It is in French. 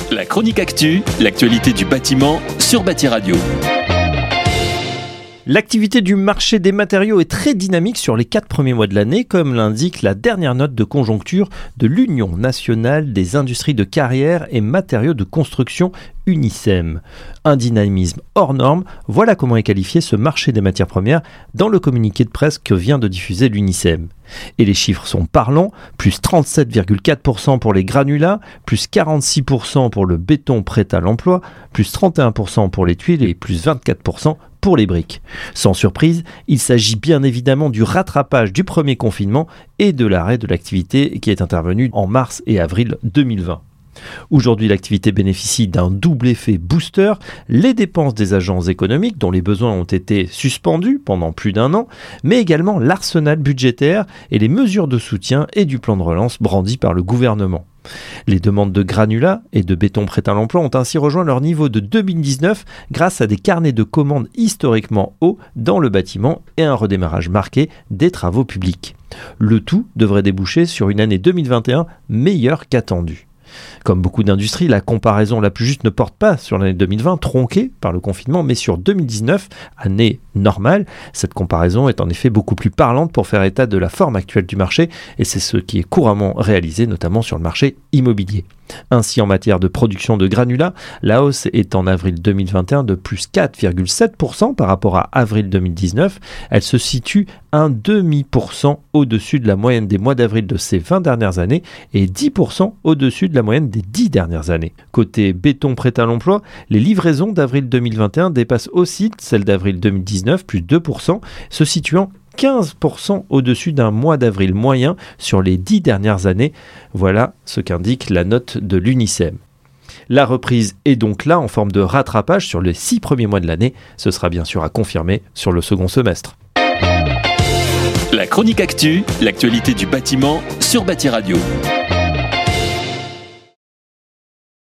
La chronique actu, l'actualité du bâtiment sur Bâti Radio. L'activité du marché des matériaux est très dynamique sur les 4 premiers mois de l'année, comme l'indique la dernière note de conjoncture de l'Union nationale des industries de carrière et matériaux de construction, UNICEM. Un dynamisme hors norme, voilà comment est qualifié ce marché des matières premières dans le communiqué de presse que vient de diffuser l'UNICEM. Et les chiffres sont parlants, plus 37,4% pour les granulats, plus 46% pour le béton prêt à l'emploi, plus 31% pour les tuiles et plus 24% pour les briques. Sans surprise, il s'agit bien évidemment du rattrapage du premier confinement et de l'arrêt de l'activité qui est intervenu en mars et avril 2020. Aujourd'hui, l'activité bénéficie d'un double effet booster, les dépenses des agences économiques dont les besoins ont été suspendus pendant plus d'1 an, mais également l'arsenal budgétaire et les mesures de soutien et du plan de relance brandis par le gouvernement. Les demandes de granulats et de béton prêt à l'emploi ont ainsi rejoint leur niveau de 2019 grâce à des carnets de commandes historiquement hauts dans le bâtiment et un redémarrage marqué des travaux publics. Le tout devrait déboucher sur une année 2021 meilleure qu'attendue. Comme beaucoup d'industries, la comparaison la plus juste ne porte pas sur l'année 2020, tronquée par le confinement, mais sur 2019, année normale. Cette comparaison est en effet beaucoup plus parlante pour faire état de la forme actuelle du marché, et c'est ce qui est couramment réalisé, notamment sur le marché immobilier. Ainsi, en matière de production de granulats, la hausse est en avril 2021 de plus 4,7% par rapport à avril 2019. Elle se situe 0,5% au-dessus de la moyenne des mois d'avril de ces 20 dernières années et 10% au-dessus de la moyenne des 10 dernières années. Côté béton prêt à l'emploi, les livraisons d'avril 2021 dépassent aussi celles d'avril 2019, plus 2%, se situant 15% au-dessus d'un mois d'avril moyen sur les 10 dernières années. Voilà ce qu'indique la note de l'UNICEM. La reprise est donc là en forme de rattrapage sur les 6 premiers mois de l'année. Ce sera bien sûr à confirmer sur le second semestre. La chronique actu, l'actualité du bâtiment sur Bâti Radio.